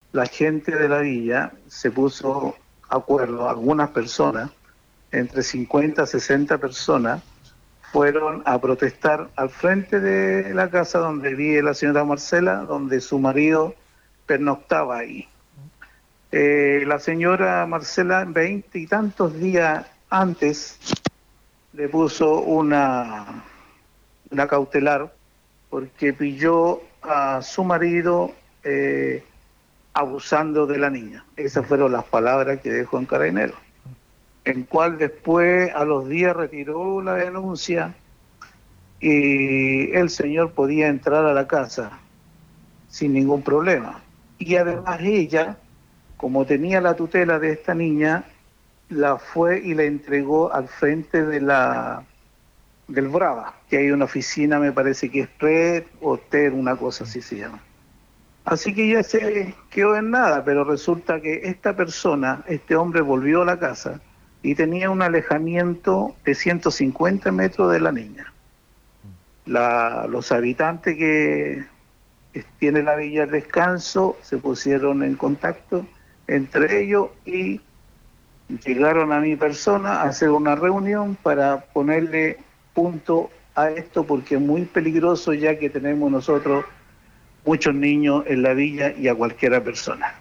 la gente de la villa se puso a acuerdo, algunas personas, entre 50 a 60 personas, fueron a protestar al frente de la casa donde vive la señora Marcela, donde su marido pernoctaba ahí. La señora Marcela, 20 y tantos días antes, le puso una cautelar porque pilló a su marido abusando de la niña. Esas fueron las palabras que dejó en Carabineros, en cual después a los días retiró la denuncia y el señor podía entrar a la casa sin ningún problema. Y además ella, como tenía la tutela de esta niña, la fue y la entregó al frente del Brava, que hay una oficina, me parece que es Red Hotel, una cosa así se llama. Así que ya se quedó en nada, pero resulta que esta persona, este hombre volvió a la casa y tenía un alejamiento de 150 metros de la niña. Los habitantes que tiene la Villa del Descanso se pusieron en contacto entre ellos y llegaron a mi persona a hacer una reunión para ponerle punto a esto, porque es muy peligroso, ya que tenemos nosotros muchos niños en la villa y a cualquiera persona.